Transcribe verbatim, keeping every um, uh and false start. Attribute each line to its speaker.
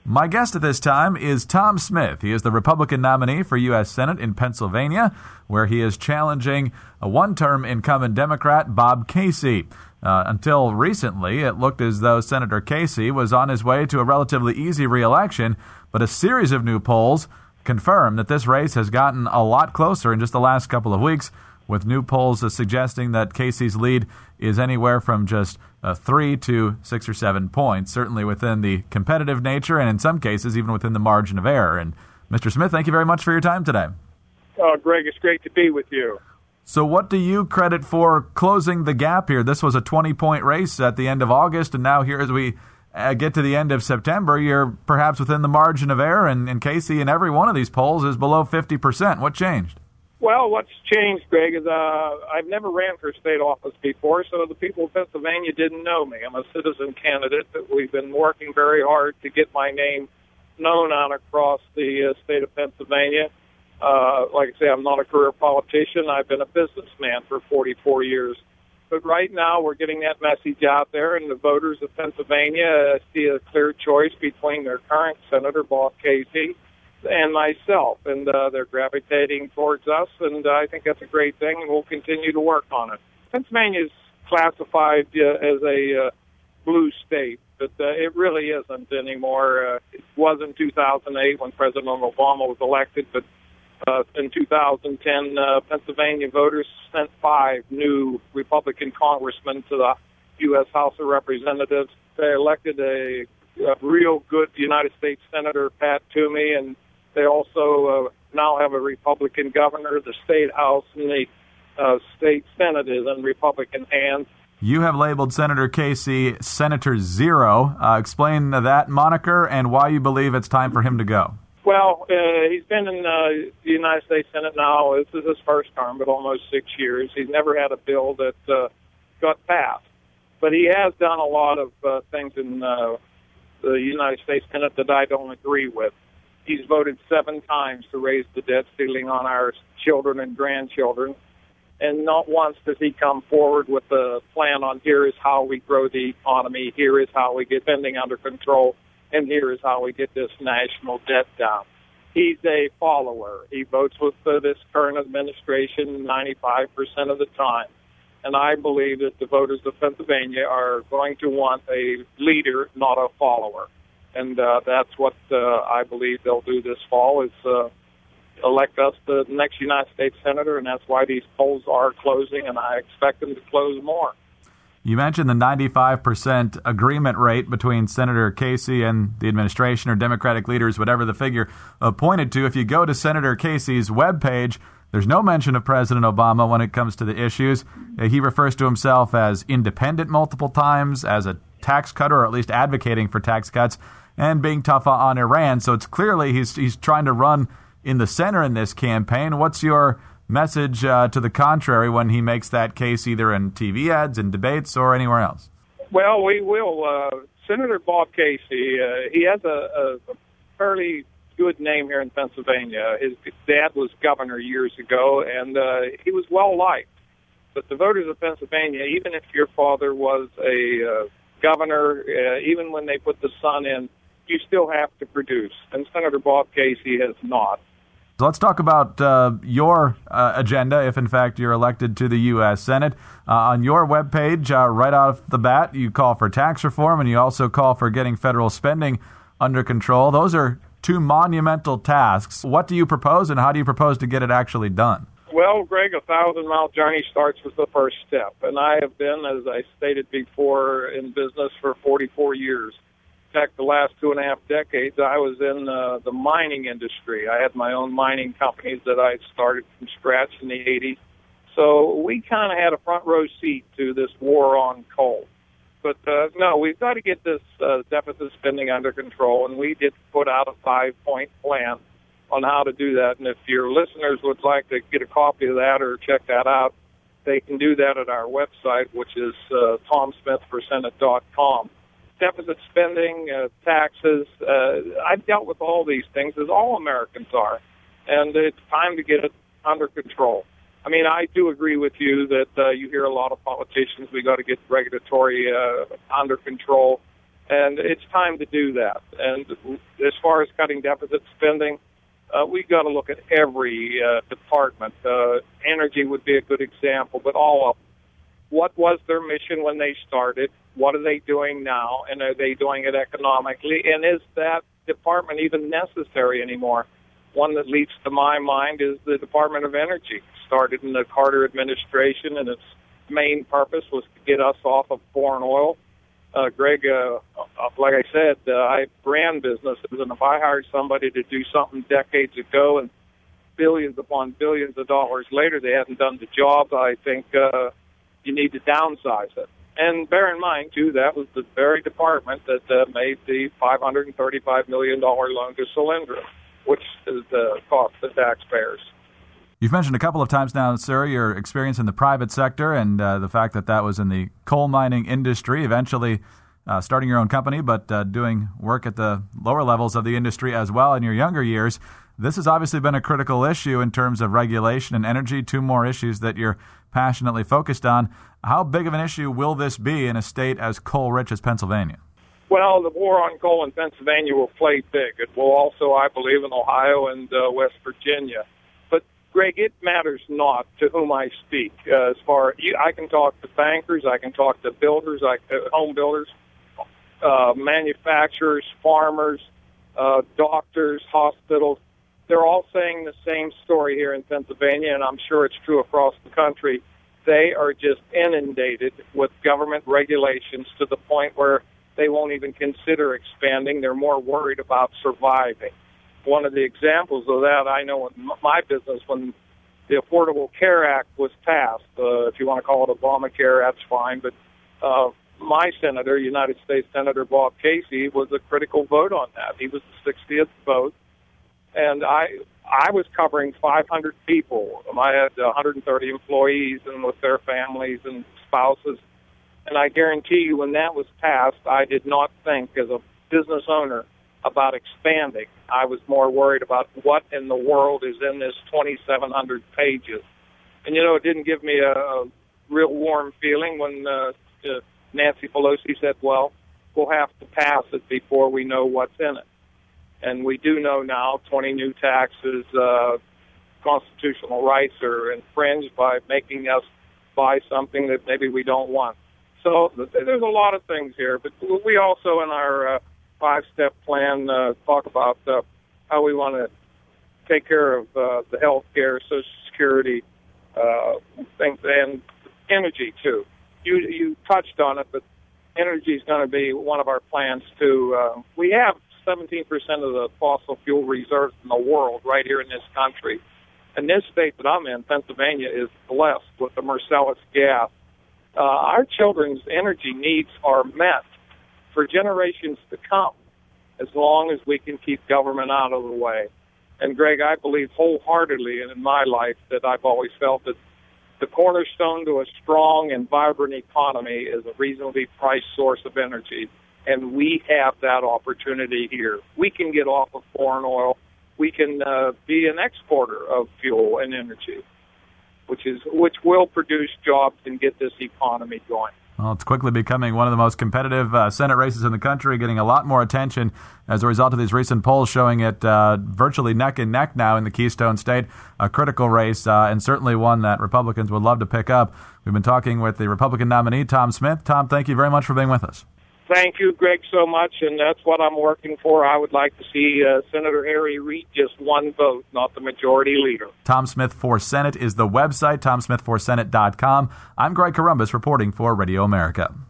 Speaker 1: My guest at this time is Tom Smith. He is the Republican nominee for U S Senate in Pennsylvania, where he is challenging a one-term incumbent Democrat, Bob Casey. Uh, until recently, it looked as though Senator Casey was on his way to a relatively easy re-election, but a series of new polls confirm that this race has gotten a lot closer in just the last couple of weeks, with new polls uh, suggesting that Casey's lead is anywhere from just uh, three to six or seven points, certainly within the competitive nature and in some cases even within the margin of error. And Mister Smith, thank you very much for your time today.
Speaker 2: Oh, Greg, it's great to be with you.
Speaker 1: So what do you credit for closing the gap here? This was a twenty-point race at the end of August, and now here as we uh, get to the end of September, you're perhaps within the margin of error, and, and Casey in every one of these polls is below fifty percent. What changed?
Speaker 2: Well, what's changed, Greg, is uh, I've never ran for state office before, so the people of Pennsylvania didn't know me. I'm a citizen candidate. We've been working very hard to get my name known on across the uh, state of Pennsylvania. Uh, like I say, I'm not a career politician. I've been a businessman for forty-four years. But right now we're getting that message out there, and the voters of Pennsylvania uh, see a clear choice between their current Senator, Bob Casey, and myself, and uh, they're gravitating towards us, and uh, I think that's a great thing, and we'll continue to work on it. Pennsylvania is classified uh, as a uh, blue state, but uh, it really isn't anymore. Uh, it was in two thousand eight when President Obama was elected, but uh, in two thousand ten, uh, Pennsylvania voters sent five new Republican congressmen to the U S House of Representatives. They elected a, a real good United States Senator, Pat Toomey, and they also uh, now have a Republican governor. The state house and the uh, state senate is in Republican hands.
Speaker 1: You have labeled Senator Casey Senator Zero. Uh, explain that moniker and why you believe it's time for him to go.
Speaker 2: Well, uh, he's been in uh, the United States Senate now. This is his first term, but almost six years. He's never had a bill that uh, got passed. But he has done a lot of uh, things in uh, the United States Senate that I don't agree with. He's voted seven times to raise the debt ceiling on our children and grandchildren. And not once does he come forward with a plan on here is how we grow the economy, here is how we get spending under control, and here is how we get this national debt down. He's a follower. He votes with uh, this current administration ninety-five percent of the time. And I believe that the voters of Pennsylvania are going to want a leader, not a follower. And uh, that's what uh, I believe they'll do this fall is uh, elect us the next United States Senator, and that's why these polls are closing, and I expect them to close more.
Speaker 1: You mentioned the ninety-five percent agreement rate between Senator Casey and the administration or Democratic leaders, whatever the figure uh, pointed to. If you go to Senator Casey's webpage, there's no mention of President Obama when it comes to the issues. Uh, he refers to himself as independent multiple times, as a tax cutter, or at least advocating for tax cuts, and being tough on Iran. So it's clearly he's he's trying to run in the center in this campaign. What's your message uh, to the contrary when he makes that case either in T V ads, in debates, or anywhere else?
Speaker 2: Well, we will. Uh, Senator Bob Casey, uh, he has a, a fairly good name here in Pennsylvania. His dad was governor years ago, and uh, he was well-liked. But the voters of Pennsylvania, even if your father was a uh, governor, uh, even when they put the son in, you still have to produce. And Senator Bob Casey has not.
Speaker 1: So let's talk about uh, your uh, agenda, if in fact you're elected to the U S Senate. Uh, on your webpage, uh, right off the bat, you call for tax reform, and you also call for getting federal spending under control. Those are two monumental tasks. What do you propose, and how do you propose to get it actually done?
Speaker 2: Well, Greg, a thousand-mile journey starts with the first step. And I have been, as I stated before, in business for forty-four years. In fact, the last two and a half decades, I was in uh, the mining industry. I had my own mining companies that I started from scratch in the eighties. So we kind of had a front row seat to this war on coal. But, uh, no, we've got to get this uh, deficit spending under control, and we did put out a five-point plan on how to do that. And if your listeners would like to get a copy of that or check that out, they can do that at our website, which is uh, tom smith for senate dot com. Deficit spending, uh, taxes. Uh, I've dealt with all these things, as all Americans are, and it's time to get it under control. I mean, I do agree with you that uh, you hear a lot of politicians, we got to get regulatory uh, under control, And it's time to do that. And as far as cutting deficit spending, uh, we've got to look at every uh, department. Uh, energy would be a good example, but all of them. What was their mission when they started? What are they doing now? And are they doing it economically? And is that department even necessary anymore? One that leaps to my mind is the Department of Energy. Started in the Carter administration, and its main purpose was to get us off of foreign oil. Uh, Greg, uh, like I said, uh, I ran businesses, and if I hired somebody to do something decades ago and billions upon billions of dollars later they hadn't done the job, I think uh, you need to downsize it. And bear in mind, too, that was the very department that uh, made the five hundred thirty-five million dollars loan to Solyndra, which is the uh, cost to taxpayers.
Speaker 1: You've mentioned a couple of times now, sir, your experience in the private sector and uh, the fact that that was in the coal mining industry, eventually uh, starting your own company, but uh, doing work at the lower levels of the industry as well in your younger years. This has obviously been a critical issue in terms of regulation and energy, two more issues that you're passionately focused on. How big of an issue will this be in a state as coal-rich as Pennsylvania?
Speaker 2: Well, the war on coal in Pennsylvania will play big. It will also, I believe, in Ohio and uh, West Virginia. Greg, it matters not to whom I speak. Uh, as far you, I can talk to bankers, I can talk to builders, like uh, home builders, uh, manufacturers, farmers, uh, doctors, hospitals. They're all saying the same story here in Pennsylvania, and I'm sure it's true across the country. They are just inundated with government regulations to the point where they won't even consider expanding. They're more worried about surviving. One of the examples of that I know in my business, when the Affordable Care Act was passed, uh, if you want to call it Obamacare, that's fine, but uh, my senator, United States Senator Bob Casey, was a critical vote on that. He was the sixtieth vote, and I I was covering five hundred people. I had one hundred thirty employees and with their families and spouses, and I guarantee you when that was passed, I did not think as a business owner about expanding. I was more worried about what in the world is in this twenty-seven hundred pages. And, you know, it didn't give me a, a real warm feeling when uh, uh, Nancy Pelosi said, well, we'll have to pass it before we know what's in it. And we do know now twenty new taxes, uh, constitutional rights are infringed by making us buy something that maybe we don't want. So there's a lot of things here. But we also in our uh, five-step plan uh, talk about uh, how we want to take care of uh, the health care, Social Security, uh, things, and energy, too. You you touched on it, but energy is going to be one of our plans, too. Uh, we have seventeen percent of the fossil fuel reserves in the world right here in this country. And this state that I'm in, Pennsylvania, is blessed with the Marcellus gas. Uh, our children's energy needs are met for generations to come, as long as we can keep government out of the way. And, Greg, I believe wholeheartedly, and in my life, that I've always felt that the cornerstone to a strong and vibrant economy is a reasonably priced source of energy. And we have that opportunity here. We can get off of foreign oil. We can uh, be an exporter of fuel and energy, which is which will produce jobs and get this economy going.
Speaker 1: Well, it's quickly becoming one of the most competitive uh, Senate races in the country, getting a lot more attention as a result of these recent polls showing it uh, virtually neck and neck now in the Keystone State, a critical race, uh, and certainly one that Republicans would love to pick up. We've been talking with the Republican nominee, Tom Smith. Tom, thank you very much for being with us.
Speaker 2: Thank you, Greg, so much, and that's what I'm working for. I would like to see uh, Senator Harry Reid just one vote, not the majority leader.
Speaker 1: Tom Smith for Senate is the website, tom smith for senate dot com. I'm Greg Corombos reporting for Radio America.